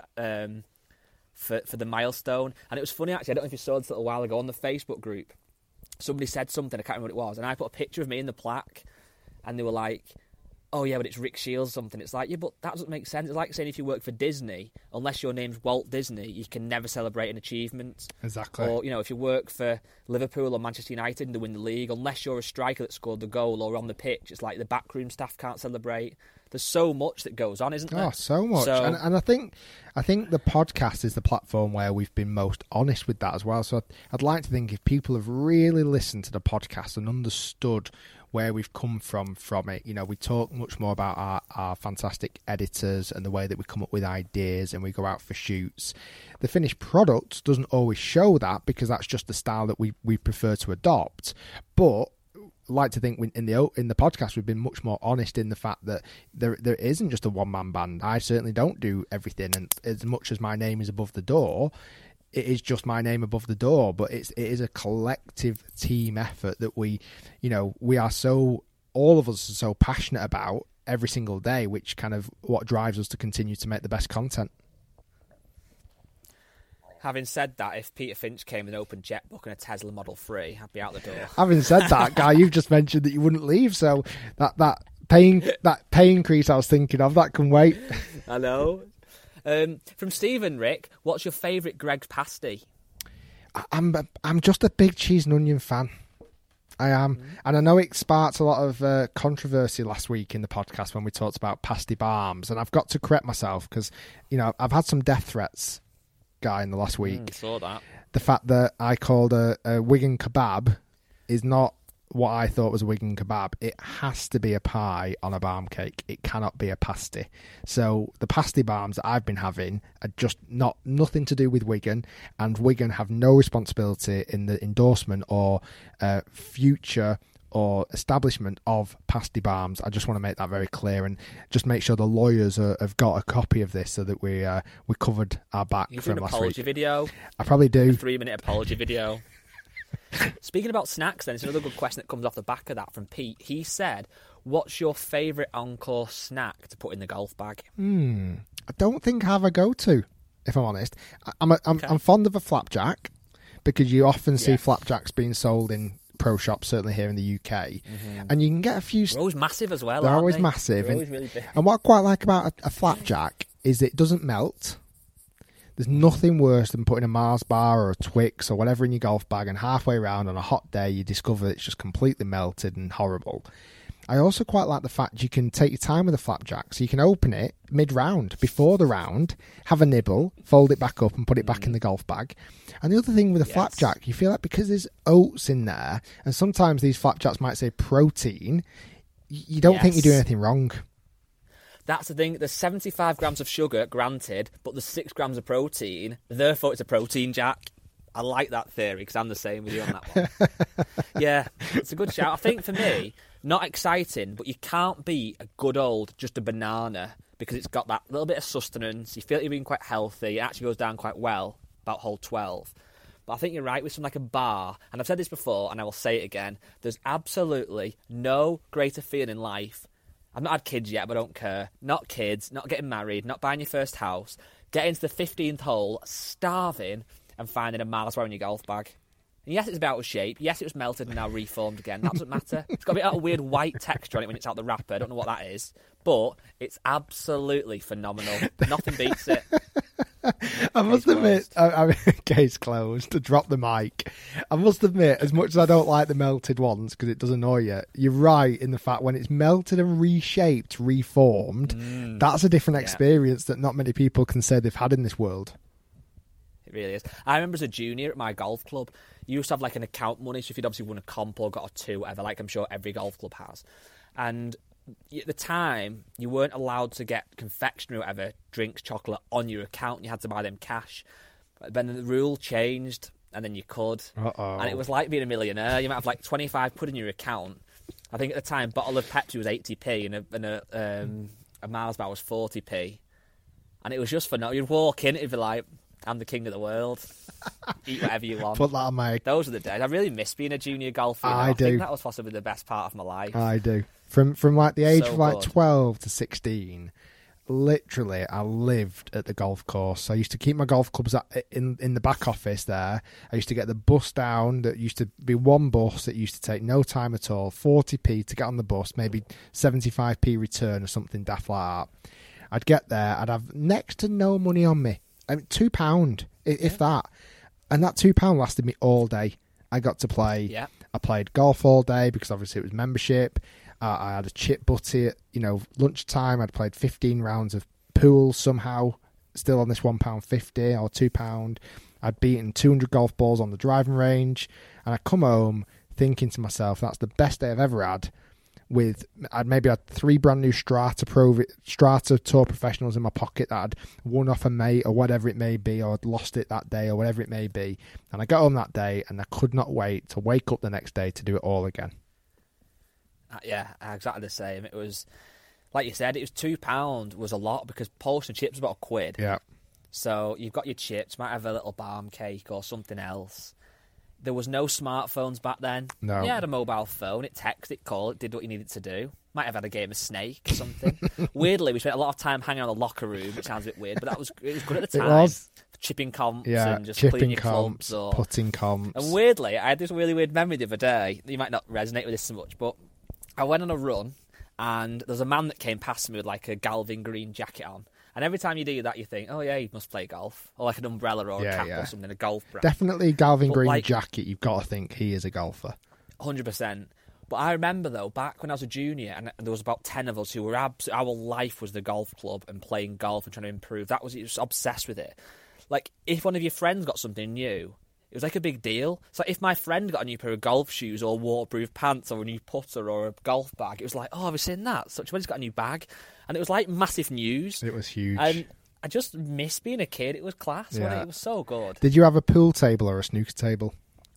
for the milestone. And it was funny, actually, I don't know if you saw this a little while ago on the Facebook group. Somebody said something, I can't remember what it was, and I put a picture of me in the plaque, and they were like, oh yeah, but it's Rick Shields or something. It's like, yeah, but that doesn't make sense. It's like saying if you work for Disney, unless your name's Walt Disney, you can never celebrate an achievement. Exactly. Or, you know, if you work for Liverpool or Manchester United and they win the league, unless you're a striker that scored the goal or on the pitch, it's like the backroom staff can't celebrate. There's so much that goes on, isn't there? Oh, so much. And I think the podcast is the platform where we've been most honest with that as well. So I'd like to think if people have really listened to the podcast and understood where we've come from it, you know, we talk much more about our fantastic editors and the way that we come up with ideas and we go out for shoots. The finished product doesn't always show that because that's just the style that we prefer to adopt. But like to think in the podcast we've been much more honest in the fact that there isn't just a one-man band. I certainly don't do everything, and as much as my name is above the door, it is just my name above the door, but it is a collective team effort that we are so, all of us are so passionate about every single day, which kind of what drives us to continue to make the best content. Having said that, if Peter Finch came with an open checkbook and a Tesla Model 3, I'd be out the door. Having said that, Guy, you've just mentioned that you wouldn't leave, so that pay increase I was thinking of, that can wait. I know. From Stephen, Rick, what's your favourite Greggs pasty? I'm just a big cheese and onion fan. I am. And I know it sparked a lot of controversy last week in the podcast when we talked about pasty barms, and I've got to correct myself because, you know, I've had some death threats, Guy, in the last week. Saw that. The fact that I called a Wigan kebab is not what I thought was a Wigan kebab. It has to be a pie on a barm cake. It cannot be a pasty. So the pasty barms that I've been having are just nothing to do with Wigan, and Wigan have no responsibility in the endorsement or future or establishment of pasty barms. I just want to make that very clear and just make sure the lawyers have got a copy of this so that we covered our back from last week. Apology video? I probably do. A 3-minute apology video. Speaking about snacks, then, it's another good question that comes off the back of that from Pete. He said, what's your favourite Encore snack to put in the golf bag? I don't think I have a go-to, if I'm honest. I'm fond of a flapjack because you often see flapjacks being sold in pro shops, certainly here in the UK. And you can get a few... They're always massive as well, They're aren't always they? massive. They're always really big. And what I quite like about a flapjack is it doesn't melt. There's nothing worse than putting a Mars bar or a Twix or whatever in your golf bag and halfway around on a hot day you discover it's just completely melted and horrible. I also quite like the fact you can take your time with a flapjack, so you can open it mid-round, before the round, have a nibble, fold it back up and put it back in the golf bag. And the other thing with a flapjack, you feel like because there's oats in there, and sometimes these flapjacks might say protein, you don't think you're doing anything wrong. That's the thing. There's 75 grams of sugar, granted, but there's 6 grams of protein. Therefore, it's a protein jack. I like that theory because I'm the same with you on that one. Yeah, it's a good shout. I think for me, not exciting, but you can't beat a good old just a banana because it's got that little bit of sustenance. You feel like you're being quite healthy. It actually goes down quite well, about hole 12. But I think you're right with something like a bar. And I've said this before, and I will say it again. There's absolutely no greater feeling in life. I've not had kids yet, but I don't care. Not kids, not getting married, not buying your first house. Getting to the 15th hole, starving, and finding a Mars bar in your golf bag. And yes, it's a bit out of shape. Yes, it was melted and now reformed again. That doesn't matter. It's got a bit of a weird white texture on it when it's out the wrapper. I don't know what that is. But it's absolutely phenomenal. Nothing beats it. I must admit, I mean, case closed, to drop the mic. I must admit, as much as I don't like the melted ones, because it does annoy you, you're right in the fact when it's melted and reshaped, reformed, that's a different experience that not many people can say they've had in this world. It really is. I remember as a junior at my golf club, you used to have like an account money, so if you'd obviously won a comp or got a 2, whatever, like I'm sure every golf club has. And at the time, you weren't allowed to get confectionery or whatever, drinks, chocolate on your account. You had to buy them cash. But then the rule changed, and then you could. Uh-oh. And it was like being a millionaire. You might have like 25 quid in your account. I think at the time, a bottle of Pepsi was 80p, and a Mars bar was 40p. And it was just for no. You'd walk in, it'd be like, I'm the king of the world. Eat whatever you want. Put that on my... Those are the days. I really miss being a junior golfer. I do. I think that was possibly the best part of my life. I do. From like the age So of like good. 12 to 16, literally, I lived at the golf course. I used to keep my golf clubs in the back office there. I used to get the bus down. That used to be one bus that used to take no time at all, 40p to get on the bus, maybe 75p return or something daft like that. I'd get there. I'd have next to no money on me. I mean, £2, if that. And that £2 lasted me all day. I got to play. Yeah. I played golf all day because obviously it was membership. I had a chip butty at, lunchtime. I'd played 15 rounds of pool somehow, still on this £1.50 or £2. I'd beaten 200 golf balls on the driving range. And I come home thinking to myself, that's the best day I've ever had. I'd maybe had 3 brand new Strata Tour Professionals in my pocket that I'd won off a mate or whatever it may be, or I'd lost it that day or whatever it may be. And I got home that day and I could not wait to wake up the next day to do it all again. Yeah, exactly the same. It was, like you said, it was £2 was a lot because portion of chips was about £1. Yeah. So you've got your chips, might have a little balm cake or something else. There was no smartphones back then. No. You had a mobile phone. It texted, it called, it did what you needed to do. Might have had a game of Snake or something. Weirdly, we spent a lot of time hanging out in the locker room, which sounds a bit weird, but it was good at the time. It was. Chipping comps Yeah, and just playing chipping your comps, clubs. Or... putting comps. And weirdly, I had this really weird memory the other day. You might not resonate with this so much, but I went on a run and there was a man that came past me with like a Galvin Green jacket on. And every time you do that, you think, oh, yeah, he must play golf. Or like an umbrella or a cap or something, a golf brand. Definitely Galvin But Green jacket. You've got to think he is a golfer. 100%. But I remember, though, back when I was a junior, and there was about 10 of us who were our life was the golf club and playing golf and trying to improve. He was obsessed with it. Like, if one of your friends got something new, it was like a big deal. So if my friend got a new pair of golf shoes or waterproof pants or a new putter or a golf bag, it was like, oh, have you seen that? Such one's got a new bag. And it was like massive news. It was huge. And I just miss being a kid. It was class. Yeah. It was so good. Did you have a pool table or a snooker table?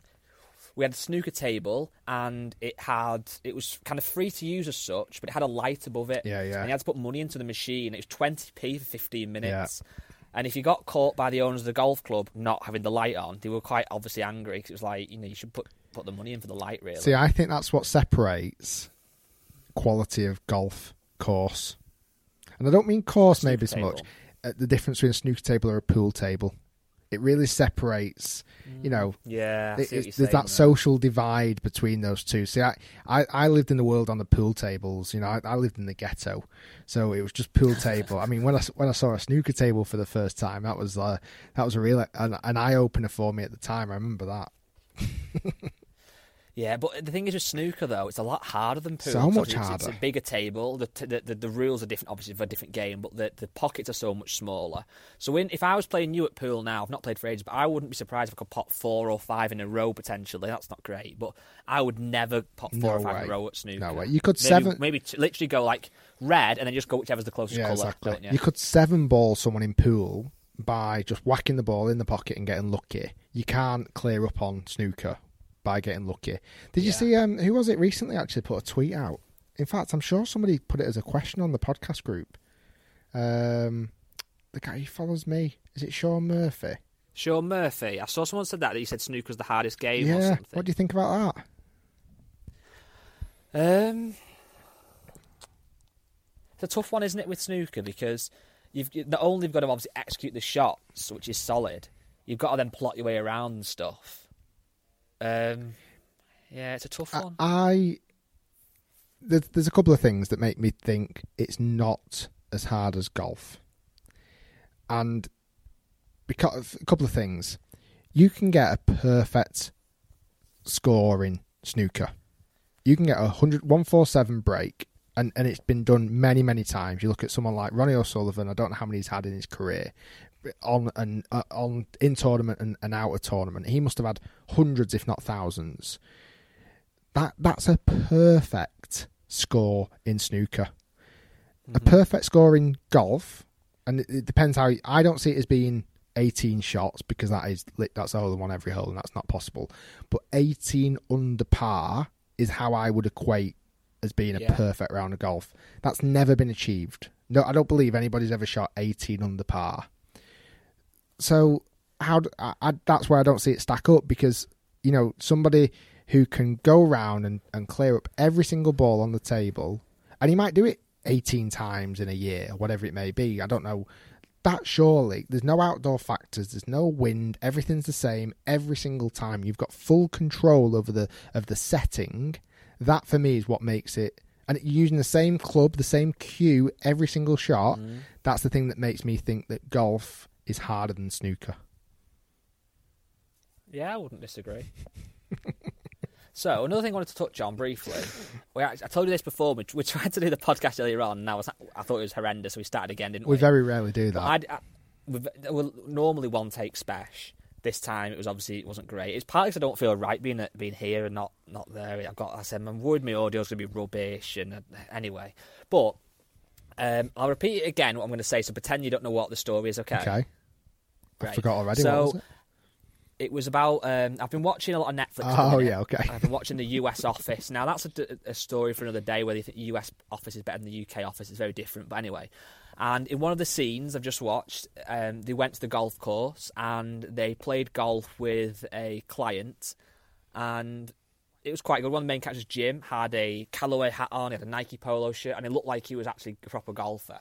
We had a snooker table, and it was kind of free to use as such, but it had a light above it. Yeah. And you had to put money into the machine. It was 20p for 15 minutes. Yeah. And if you got caught by the owners of the golf club not having the light on, they were quite obviously angry because it was like, you should put the money in for the light, really. See, I think that's what separates quality of golf course. And I don't mean course maybe so much. The difference between a snooker table or a pool table. It really separates, Yeah, there's that social divide between those two. See, I lived in the world on the pool tables. I lived in the ghetto, so it was just pool table. I mean, when I saw a snooker table for the first time, that was a real an eye opener for me at the time. I remember that. Yeah, but the thing is with snooker, though, it's a lot harder than pool. So much It's harder. a bigger table. The rules are different, obviously, for a different game, but the pockets are so much smaller. So if I was playing you at pool now, I've not played for ages, but I wouldn't be surprised if I could pot 4 or 5 in a row, potentially. That's not great, but I would never pot 4 or 5 in a row at snooker. No way. You could literally go like red and then just go whichever's the closest colour. Exactly. Don't you? You could 7-ball someone in pool by just whacking the ball in the pocket and getting lucky. you can't clear up on snooker by getting lucky. Did you see, who was it recently actually put a tweet out? In fact, I'm sure somebody put it as a question on the podcast group. The guy who follows me, is it Sean Murphy? Sean Murphy. I saw someone said that he said snooker's the hardest game or Yeah, something. what do you think about that? It's a tough one, isn't it, with snooker? Because you've not only got to obviously execute the shots, which is solid, you've got to then plot your way around and stuff. Yeah, it's a tough one. There's a couple of things that make me think it's not as hard as golf. And because a couple of things. You can get a perfect score in snooker. You can get a 147 break, and it's been done many, many times. You look at someone like Ronnie O'Sullivan, I don't know how many he's had in his career, on in tournament and out of tournament. He must have had hundreds, if not thousands. That's a perfect score in snooker. A perfect score in golf, and it depends how. I don't see it as being 18 shots because that's a hole in one every hole, and that's not possible. But 18 under par is how I would equate as being a perfect round of golf. That's never been achieved. No, I don't believe anybody's ever shot 18 under par. So that's where I don't see it stack up, because somebody who can go around and clear up every single ball on the table, and he might do it 18 times in a year, or whatever it may be. I don't know. That surely, there's no outdoor factors, there's no wind, everything's the same every single time. You've got full control over the setting. That for me is what makes it, and using the same club, the same cue every single shot, that's the thing that makes me think that golf is harder than snooker. Yeah, I wouldn't disagree. So, another thing I wanted to touch on briefly. I told you this before, we tried to do the podcast earlier on, and I thought it was horrendous, so we started again, didn't we? We very rarely do that. Normally one take spesh. This time it wasn't great. It's partly because I don't feel right being here and not there. I'm worried my audio's going to be rubbish, and anyway. But I'll repeat it again, what I'm going to say, so pretend you don't know what the story is, okay? Okay. Great. I forgot already, so, what was it? It was about. I've been watching a lot of Netflix. Oh, yeah, okay. I've been watching the US Office. Now, that's a story for another day, whether you think the US Office is better than the UK Office. It's very different. But anyway, and in one of the scenes I've just watched, they went to the golf course and they played golf with a client. And it was quite good. One of the main characters, Jim, had a Callaway hat on, he had a Nike polo shirt, and it looked like he was actually a proper golfer.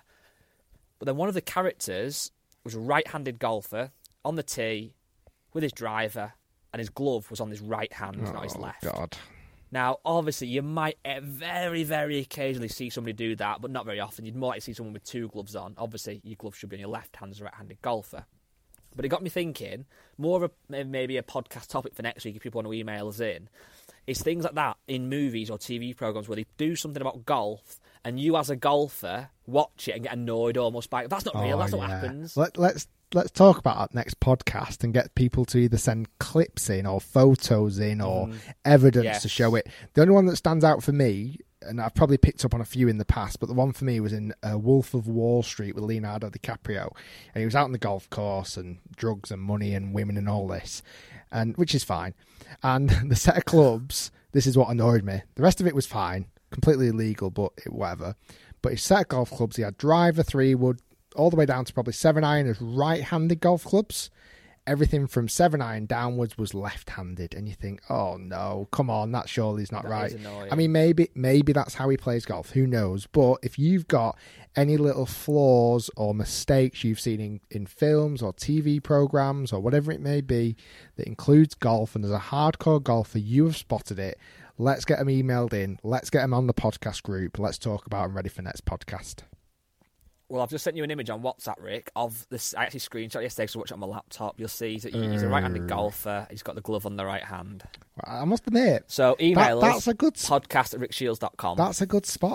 But then one of the characters was a right-handed golfer on the tee, with his driver, and his glove was on his right hand, not his left. God. Now, obviously, you might very, very occasionally see somebody do that, but not very often. You'd more likely see someone with two gloves on. Obviously, your glove should be on your left hand as a right-handed golfer. But it got me thinking, more of maybe a podcast topic for next week if people want to email us in, is things like that in movies or TV programmes where they do something about golf, and you as a golfer watch it and get annoyed almost by it. That's not real, that's not what happens. Let's talk about our next podcast and get people to either send clips in or photos in or evidence to show it. The only one that stands out for me, and I've probably picked up on a few in the past, but the one for me was in Wolf of Wall Street with Leonardo DiCaprio. And he was out on the golf course and drugs and money and women and all this, and which is fine. And the set of clubs, this is what annoyed me. The rest of it was fine, completely illegal, but whatever. But his set of golf clubs, he had driver, 3-wood, all the way down to probably 7-iron as right-handed golf clubs. Everything from 7-iron downwards was left-handed, and you think, oh no, come on, that surely is not right. I mean, maybe that's how he plays golf. Who knows? But if you've got any little flaws or mistakes you've seen in films or TV programs or whatever it may be that includes golf, and as a hardcore golfer you have spotted it, let's get them emailed in. Let's get them on the podcast group. Let's talk about them ready for next podcast. Well, I've just sent you an image on WhatsApp, Rick, of this. I actually screenshot yesterday because I watched it on my laptop. You'll see that he's a right-handed golfer. He's got the glove on the right hand. I must admit. So email us. That's a good podcast@rickshields.com. That's a good spot,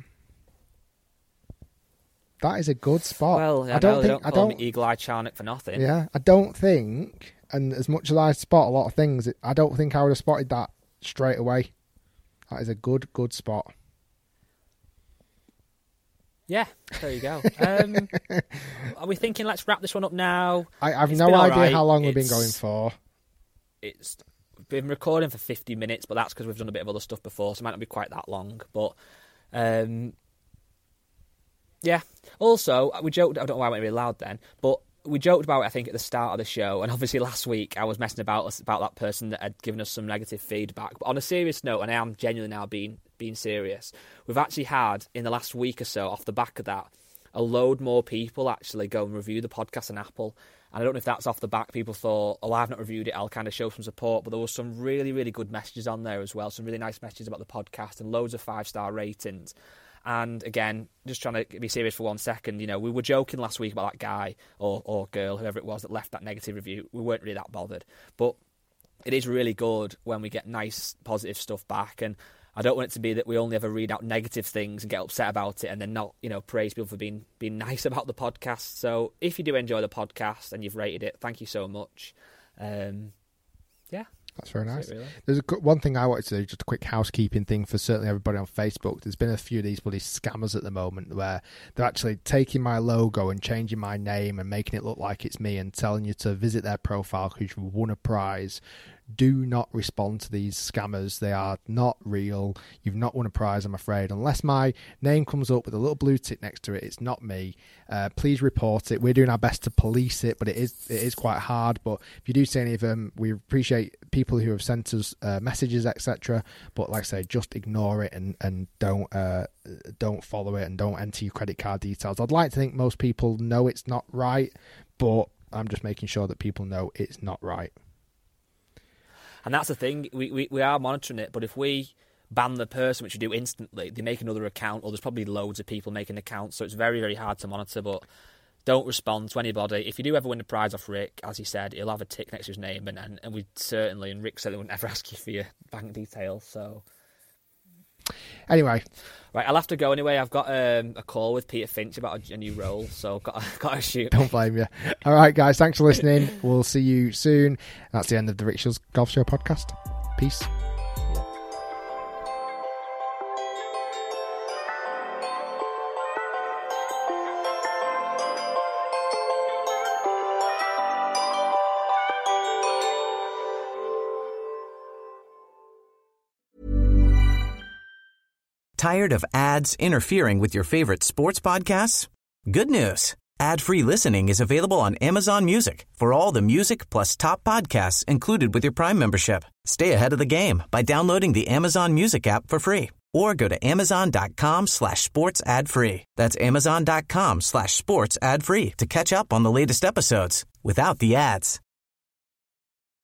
that is a good spot. Well, I don't call me Eagle Eye Charnock for nothing. Yeah, I don't think, and as much as I spot a lot of things, I don't think I would have spotted that straight away. That is a good spot. Yeah, there you go. Are we thinking let's wrap this one up now? I've no idea how long we've been going for. it's been recording for 50 minutes, but that's because we've done a bit of other stuff before, so it might not be quite that long. But yeah. Also, we joked. I don't know why I went really loud then, but we joked about it, I think, at the start of the show, and obviously last week I was messing about that person that had given us some negative feedback. But on a serious note, and I am genuinely now being serious, we've actually had, in the last week or so, off the back of that, a load more people actually go and review the podcast on Apple. And I don't know if that's off the back. People thought, oh, I've not reviewed it, I'll kind of show some support. But there was some really, really good messages on there as well. Some really nice messages about the podcast and loads of 5-star ratings. And again, just trying to be serious for 1 second, you know, we were joking last week about that guy or girl, whoever it was, that left that negative review. We weren't really that bothered. But it is really good when we get nice, positive stuff back. And I don't want it to be that we only ever read out negative things and get upset about it and then not, you know, praise people for being nice about the podcast. So if you do enjoy the podcast and you've rated it, thank you so much. Yeah. That's very nice. That's it, really. There's one thing I wanted to do, just a quick housekeeping thing for certainly everybody on Facebook. There's been a few of these bloody scammers at the moment where they're actually taking my logo and changing my name and making it look like it's me and telling you to visit their profile because you've won a prize. Do not respond to these scammers. They are not real. You've not won a prize, I'm afraid. Unless my name comes up with a little blue tick next to it, it's not me. Please report it. We're doing our best to police it, but it is quite hard. But if you do see any of them, we appreciate people who have sent us messages, etc. But like I say, just ignore it and don't follow it and don't enter your credit card details. I'd like to think most people know it's not right, but I'm just making sure that people know it's not right. And that's the thing, we are monitoring it, but if we ban the person, which we do instantly, they make another account, or there's probably loads of people making accounts, so it's very, very hard to monitor, but don't respond to anybody. If you do ever win a prize off Rick, as he said, he'll have a tick next to his name, and we certainly, and Rick said they would never ask you for your bank details, so... Anyway. Right, I'll have to go anyway. I've got a call with Peter Finch about a new role, so got to shoot. Don't blame you. All right, guys, thanks for listening. We'll see you soon. That's the end of the Rick Shields Golf Show podcast. Peace. Tired of ads interfering with your favorite sports podcasts? Good news. Ad-free listening is available on Amazon Music for all the music plus top podcasts included with your Prime membership. Stay ahead of the game by downloading the Amazon Music app for free or go to amazon.com/sports ad free. That's amazon.com/sports ad free to catch up on the latest episodes without the ads.